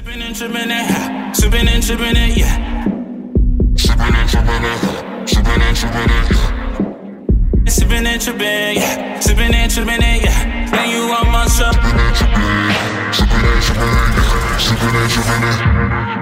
Sipping and tripping it, yeah. Sipping and tripping it, yeah. Sipping and tripping it, yeah. Sipping and tripping it, yeah. Sipping and tripping, yeah. Sipping and tripping it, yeah. Now you on my shop. Sipping and tripping, yeah. Sipping and tripping, yeah.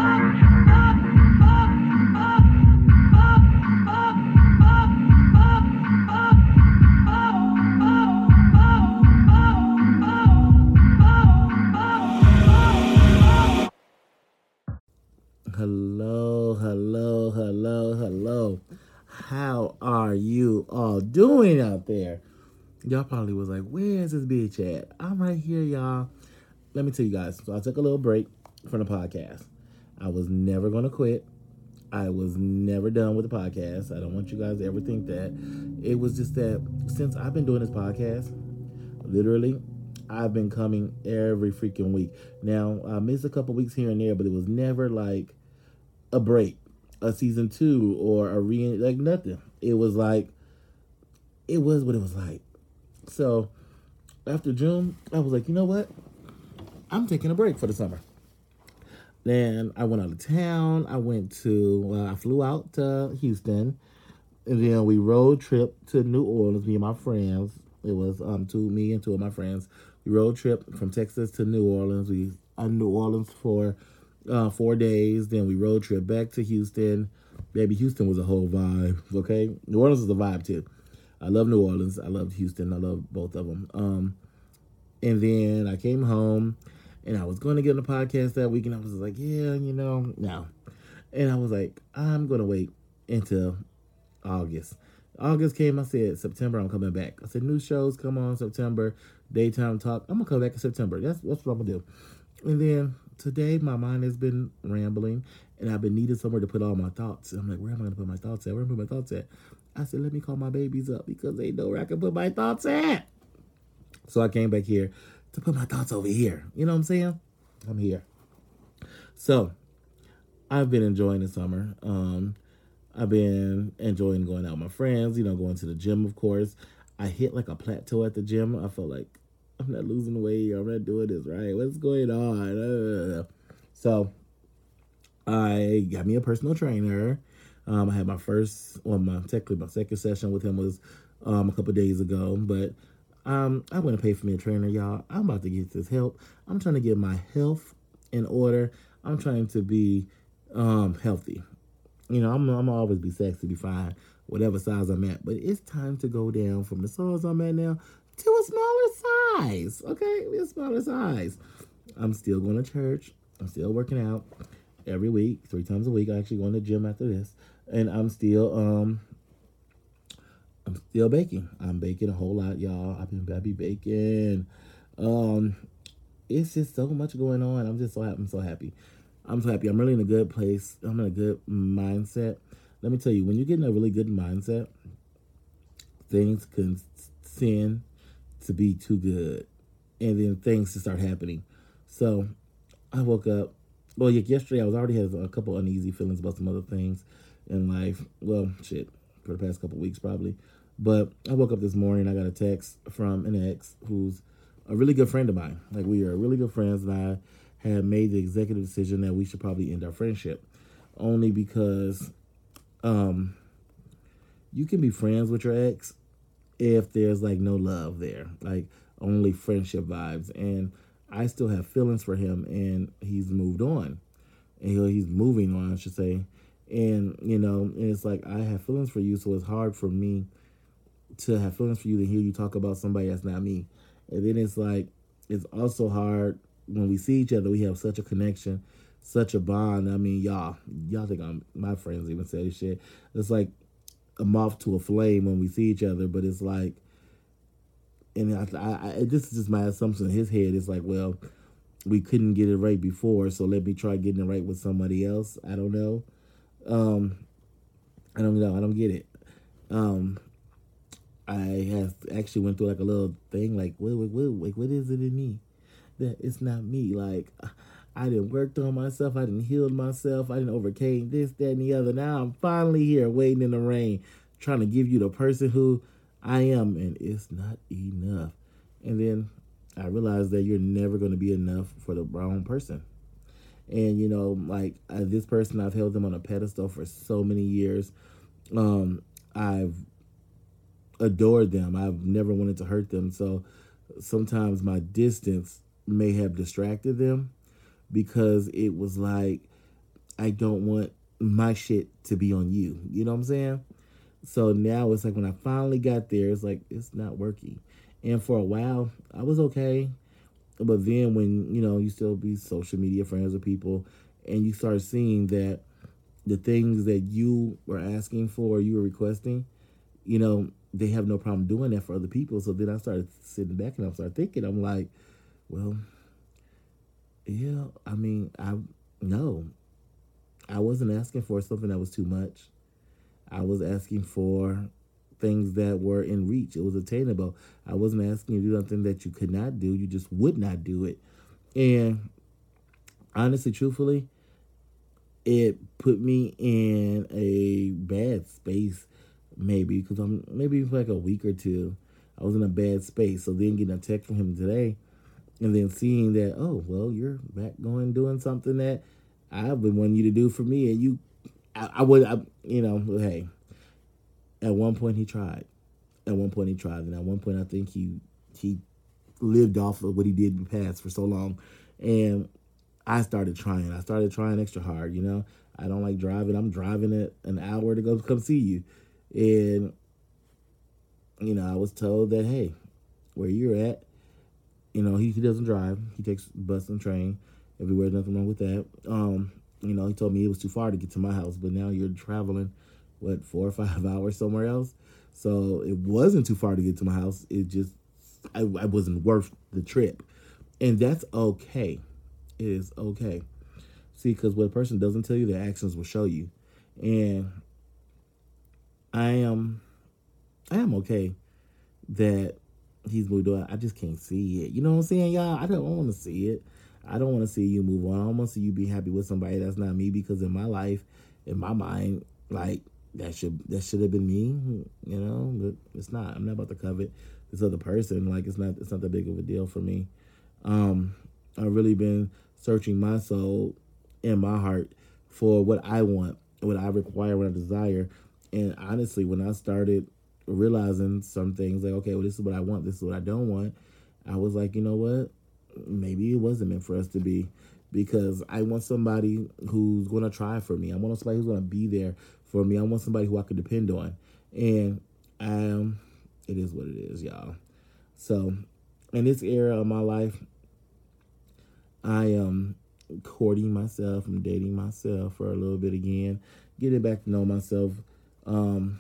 Hello. How are you all doing out there? Y'all probably was like, where's this bitch at? I'm right here, y'all. Let me tell you guys. So I took a little break from the podcast. I was never going to quit. I was never done with the podcast. I don't want you guys to ever think that. It was just that since I've been doing this podcast, literally, I've been coming every freaking week. Now, I missed a couple weeks here and there, but it was never like a break, a season 2, or a like nothing. It was like, it was what it was like. So after June, I was like, you know what? I'm taking a break for the summer. Then I went out of town. I flew out to Houston, and then we road trip to New Orleans, me and my friends. It was me and two of my friends. We road trip from Texas to New Orleans. We in New Orleans for 4 days. Then we road trip back to Houston. Baby, Houston was a whole vibe, okay? New Orleans is a vibe, too. I love New Orleans. I love Houston. I love both of them. And then I came home, and I was going to get on the podcast that week, and I was like, yeah, no. And I was like, I'm going to wait until August. August came, I said, September, I'm coming back. I said, new shows come on September, daytime talk. I'm going to come back in September. That's what I'm going to do. And then today, my mind has been rambling, and I've been needing somewhere to put all my thoughts. And I'm like, where am I going to put my thoughts at? Where am I going to put my thoughts at? I said, let me call my babies up because they know where I can put my thoughts at. So I came back here to put my thoughts over here. You know what I'm saying? I'm here. So I've been enjoying the summer. I've been enjoying going out with my friends, going to the gym, of course. I hit like a plateau at the gym. I felt like I'm not losing weight. I'm not doing this right. What's going on? So I got me a personal trainer. I had my second session with him was a couple days ago. But I want to pay for me a trainer, y'all. I'm about to get this help. I'm trying to get my health in order. I'm trying to be healthy. I'm always be sexy, be fine, whatever size I'm at. But it's time to go down from the size I'm at now to a smaller size, okay? A smaller size. I'm still going to church. I'm still working out every week, 3 times a week. I actually go to the gym after this. And I'm still baking. I'm baking a whole lot, y'all. I be baking. It's just so much going on. I'm so happy. I'm really in a good place. I'm in a good mindset. Let me tell you, when you get in a really good mindset, things can tend to be too good. And then things to start happening. So I woke up. Well, yesterday I already had a couple uneasy feelings about some other things in life. Well, for the past couple weeks probably. But I woke up this morning. I got a text from an ex who's a really good friend of mine. Like, we are really good friends, and I had made the executive decision that we should probably end our friendship. Only because you can be friends with your ex if there's, like, no love there. Like, only friendship vibes. And I still have feelings for him, and he's moved on. And he's moving on, I should say. And, and it's like, I have feelings for you, so it's hard for me to have feelings for you to hear you talk about somebody that's not me. And then it's like, it's also hard when we see each other. We have such a connection, such a bond. I mean, y'all think my friends even say shit. It's like a moth to a flame when we see each other, but it's like, and this is just my assumption in his head. It's like, well, we couldn't get it right before, so let me try getting it right with somebody else. I don't know. I don't get it. I have actually went through like a little thing, like, what is it in me that it's not me? Like, I didn't work on myself. I didn't heal myself. I didn't overcame this, that, and the other. Now I'm finally here waiting in the rain, trying to give you the person who I am, and it's not enough. And then I realized that you're never going to be enough for the wrong person. And, like this person, I've held them on a pedestal for so many years. I've adored them. I've never wanted to hurt them. So sometimes my distance may have distracted them because it was like, I don't want my shit to be on you. You know what I'm saying? So now it's like when I finally got there, it's like, it's not working. And for a while, I was okay. But then when, you still be social media friends with people and you start seeing that the things that you were asking for, you were requesting, they have no problem doing that for other people. So then I started sitting back and I started thinking, I'm like, well, yeah, no, I wasn't asking for something that was too much. I was asking for things that were in reach. It was attainable. I wasn't asking you to do something that you could not do. You just would not do it. And honestly, truthfully, it put me in a bad space, maybe, because maybe for like a week or two, I was in a bad space. So then getting a text from him today and then seeing that, oh, well, you're back doing something that I've been wanting you to do for me. And hey, at one point he tried. And at one point I think he lived off of what he did in the past for so long. And I started trying. Extra hard, I don't like driving. I'm driving it an hour to go come see you. And, I was told that, hey, where you're at, he doesn't drive. He takes bus and train everywhere. Nothing wrong with that. He told me it was too far to get to my house, but now you're traveling, 4 or 5 hours somewhere else. So it wasn't too far to get to my house. It just, I wasn't worth the trip. And that's okay. It is okay. See, because what a person doesn't tell you, their actions will show you. And I am okay that he's moved on. I just can't see it. You know what I'm saying, y'all? I don't want to see it. I don't want to see you move on. I don't want to see you be happy with somebody that's not me, because in my life, in my mind, like, that should have been me, but it's not. I'm not about to covet this other person. Like, it's not that big of a deal for me. I've really been searching my soul and my heart for what I want, what I require, what I desire. And honestly, when I started realizing some things, like, okay, well, this is what I want, this is what I don't want, I was like, you know what? Maybe it wasn't meant for us to be, because I want somebody who's going to try for me. I want somebody who's going to be there for me. I want somebody who I could depend on. And it is what it is, y'all. So in this era of my life, I am courting myself. I'm dating myself for a little bit again, getting back to know myself. And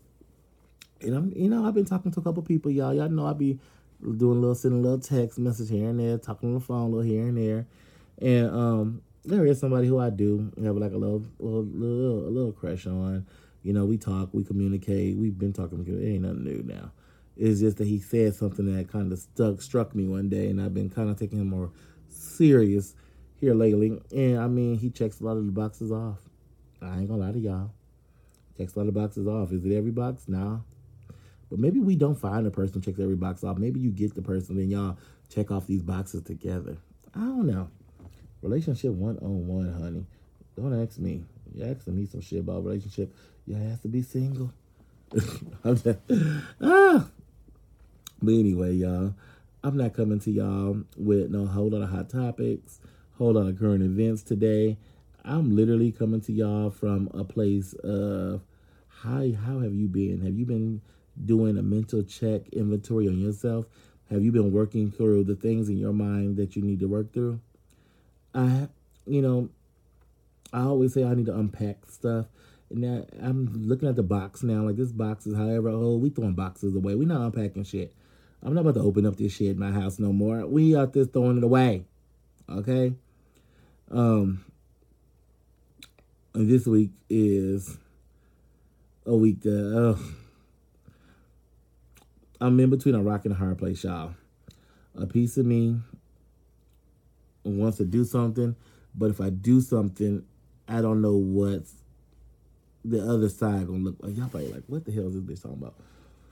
I've been talking to a couple people, y'all. Y'all know I be sending a little text message here and there, talking on the phone a little here and there. And there is somebody who I do have like a little crush on. We talk, we communicate. We've been talking. It ain't nothing new now. It's just that he said something that kind of struck me one day, and I've been kind of taking him more serious here lately. And he checks a lot of the boxes off. I ain't gonna lie to y'all. Checks a lot of boxes off. Is it every box? Nah. But maybe we don't find a person who checks every box off. Maybe you get the person and y'all check off these boxes together. I don't know. Relationship 101, honey. Don't ask me. You're asking me some shit about relationship. You have to be single. But anyway, y'all, I'm not coming to y'all with no whole lot of hot topics, whole lot of current events today. I'm literally coming to y'all from a place of how have you been? Have you been doing a mental check inventory on yourself? Have you been working through the things in your mind that you need to work through? I always say I need to unpack stuff. And now I'm looking at the box now. Like, this box is however old. We throwing boxes away. We not unpacking shit. I'm not about to open up this shit in my house no more. We out there throwing it away. Okay? And this week is a week that I'm in between a rock and a hard place, y'all. A piece of me wants to do something, but if I do something, I don't know what's the other side gonna look like. Y'all probably like, what the hell is this bitch talking about?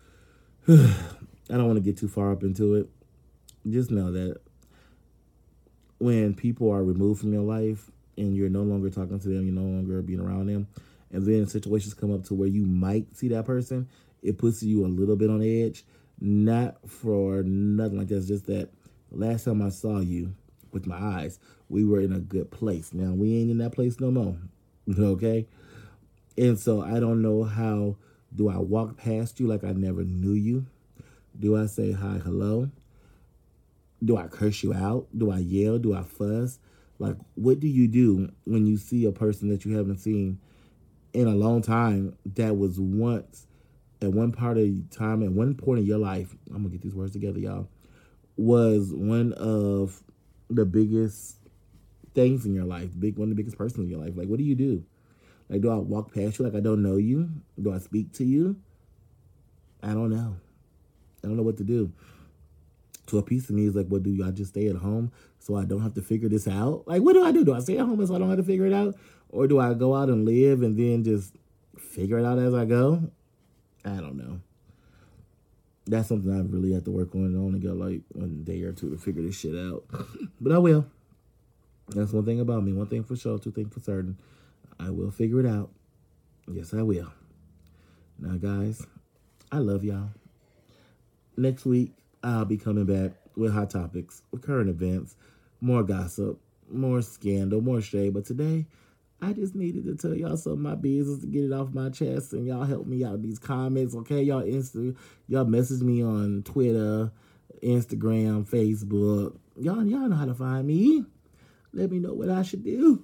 I don't want to get too far up into it. Just know that when people are removed from your life and you're no longer talking to them, you're no longer being around them, and then situations come up to where you might see that person, it puts you a little bit on edge. Not for nothing like that. It's just that last time I saw you with my eyes, we were in a good place. Now, we ain't in that place no more, okay? And so I don't know how, do I walk past you like I never knew you? Do I say hi, hello? Do I curse you out? Do I yell? Do I fuss? Like, what do you do when you see a person that you haven't seen in a long time that was once, at one part of time, at one point in your life, I'm going to get these words together, y'all, was one of the biggest things in your life, one of the biggest persons in your life? Like, what do you do? Like, do I walk past you like I don't know you? Do I speak to you? I don't know. I don't know what to do. So a piece of me is like, well, do I just stay at home so I don't have to figure this out? Like, what do I do? Do I stay at home so I don't have to figure it out? Or do I go out and live and then just figure it out as I go? I don't know. That's something I really have to work on. I only got like a day or two to figure this shit out. But I will. That's one thing about me. One thing for sure, two things for certain. I will figure it out. Yes, I will. Now, guys, I love y'all. Next week, I'll be coming back with hot topics, with current events, more gossip, more scandal, more shade. But today, I just needed to tell y'all some of my business to get it off my chest, and y'all help me out in these comments, okay? Y'all message me on Twitter, Instagram, Facebook. Y'all know how to find me. Let me know what I should do.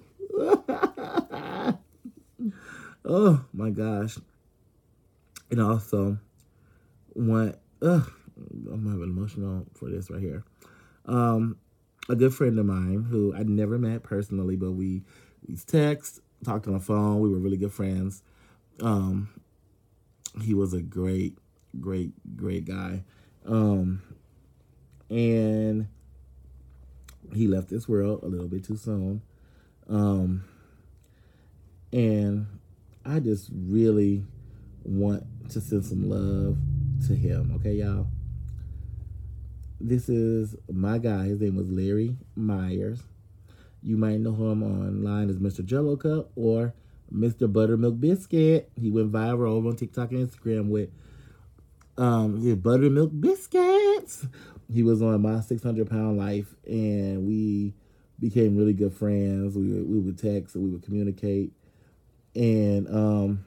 Oh my gosh. And also, I'm having emotional for this right here. A good friend of mine who I'd never met personally, but we text, talked on the phone. We were really good friends. He was a great guy. And he left this world a little bit too soon. And I just really want to send some love to him. Okay, y'all? This is my guy. His name was Larry Myers. You might know him online as Mr. Jello Cup or Mr. Buttermilk Biscuit. He went viral over on TikTok and Instagram with his buttermilk biscuits. He was on My 600 Pound Life, and we became really good friends. We would text and we would communicate. And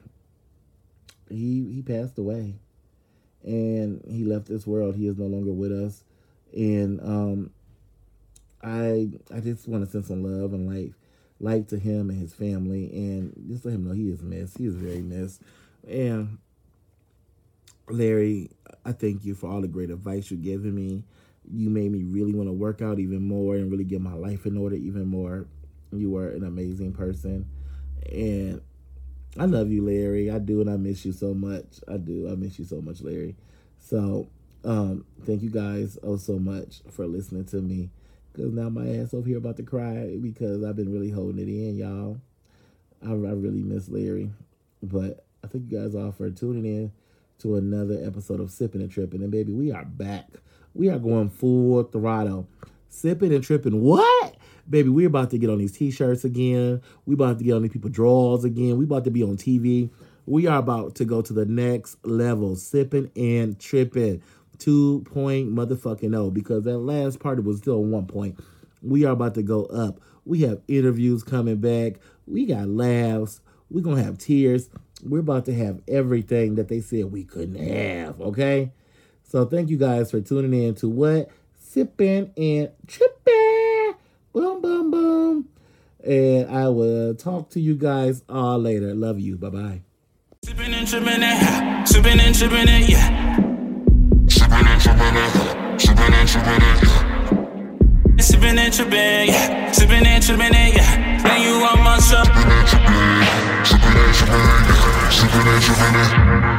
he passed away. And he left this world. He is no longer with us. And I just want to send some love and light to him and his family, and just let him know he is missed. He is very missed. And Larry, I thank you for all the great advice you've given me. You made me really want to work out even more and really get my life in order even more. You were an amazing person. And I love you, Larry. I do, and I miss you so much. I do. I miss you so much, Larry. So, thank you guys so much for listening to me. Because now my ass over here about to cry because I've been really holding it in, y'all. I really miss Larry. But I thank you guys all for tuning in to another episode of Sipping and Tripping. And baby, we are back. We are going full throttle. Sipping and Tripping. What? Baby, we're about to get on these t-shirts again. We about to get on these people's drawers again. We about to be on TV. We are about to go to the next level. Sipping and Tripping. 2.0 motherfucking O, because that last part was still 1 point. We are about to go up. We have interviews coming back. We got laughs. We're going to have tears. We're about to have everything that they said we couldn't have, okay? So thank you guys for tuning in to what? Sipping and Tripping. Boom, boom, boom. And I will talk to you guys all later. Love you. Bye-bye. Sipping and tripping it, sipping and tripping it, yeah. Sipping and tripping it, sipping and tripping it, yeah. Sipping and tripping, yeah. Sipping and tripping it, yeah. Now you on my shop. Sipping and tripping, sipping and tripping, sipping and tripping.